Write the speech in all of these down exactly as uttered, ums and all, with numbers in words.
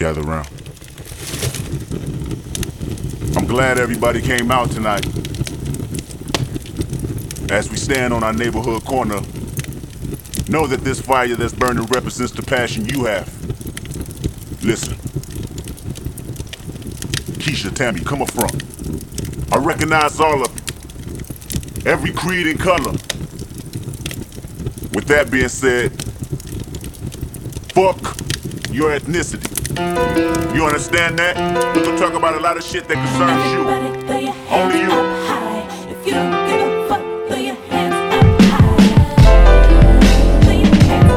gather round. I'm glad everybody came out tonight. As we stand on our neighborhood corner, know that this fire that's burning represents the passion you have. Listen. Keisha, Tammy, come up front. I recognize all of you. Every creed and color. With that being said, fuck your ethnicity. You understand that? We're gonna talk about a lot of shit that concerns you. Only you. If you don't give a fuck, throw your hands up high. Throw your hands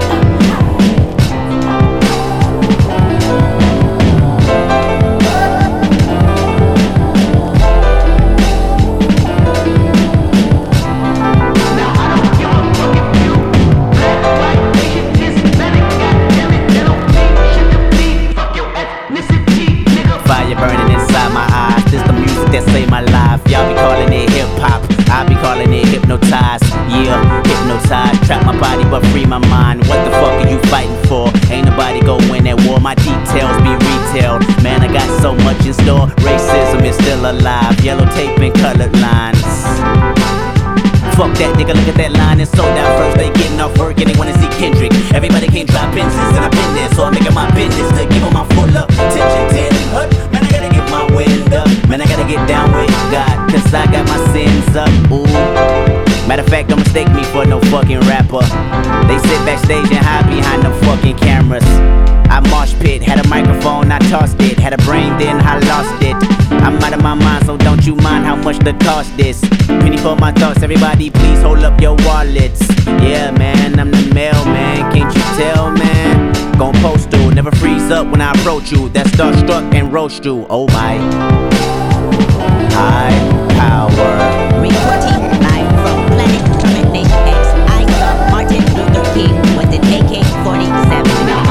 Now I don't give a fuck if you black, white, Asian, Hispanic, goddamn it, that don't mean shit to me. Fuck your ethnicity, nigga. Fire burning inside my eyes. This the music that saved my life. Y'all be calling it hip hop. I be calling it hypnotized. Yeah, hypnotized. Trap my body but free my mind. What the fuck are you fighting for? Ain't nobody go win at war. My details be retailed. Man, I got so much in store. Racism is still alive. Yellow tape and colored lines. Fuck that nigga, look at that line, it's so diverse. They getting off work and they wanna see Kendrick. Everybody can't drop inches and I've been there, so I'm making my business to give them my full up attention. Ten hut, man, I gotta get my wind up. Man, I gotta get down with God, cause I got my sins up. Ooh. Matter of fact, don't mistake me for no fucking rapper. They sit backstage and hide behind them fucking cameras. I mosh pit, had a microphone, I tossed it. Had a brain, then I lost it. I'm out of my mind, so don't you mind how much the cost is. Penny for my thoughts, everybody please hold up your wallets. Yeah man, I'm the mailman, can't you tell man? Gon' postal, never freeze up when I approach you. That's starstruck and roast you, oh my. High power. Reporting live from Planet Termination X. I saw Martin Luther King with an A K forty-seven.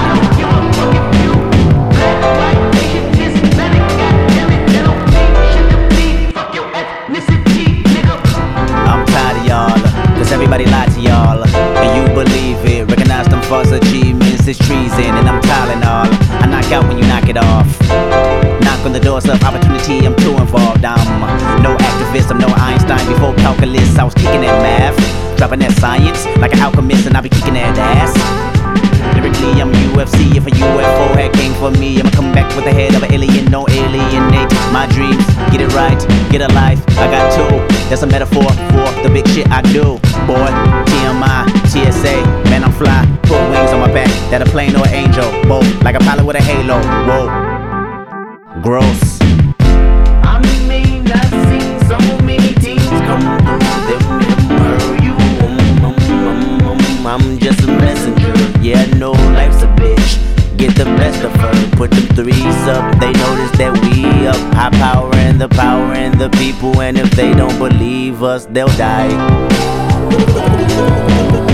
Everybody lie to y'all, and you believe it. Recognize them false achievements, it's treason, and I'm Tylenol. I knock out when you knock it off. Knock on the doors of opportunity, I'm too involved. I'm no activist, I'm no Einstein. Before calculus, I was kicking that math, dropping that science like an alchemist, and I be kicking that ass. Lyrically, I'm U F C. If a U F O had came for me, I'ma come back with the head of an alien. No alienate my dreams. Get it right, get a life. I got two. That's a metaphor for the big shit I do. Boy, T M I, T S A, man I'm fly. Put wings on my back, that a plane or an angel. Both like a pilot with a halo. Whoa, gross. I mean, I've seen so many teams come through them and murder you. I'm just a messenger. Yeah, I know life's a bitch. Get the best of her, put them threes up. They notice that we up. High power and the power and the people. And if they don't believe us, they'll die.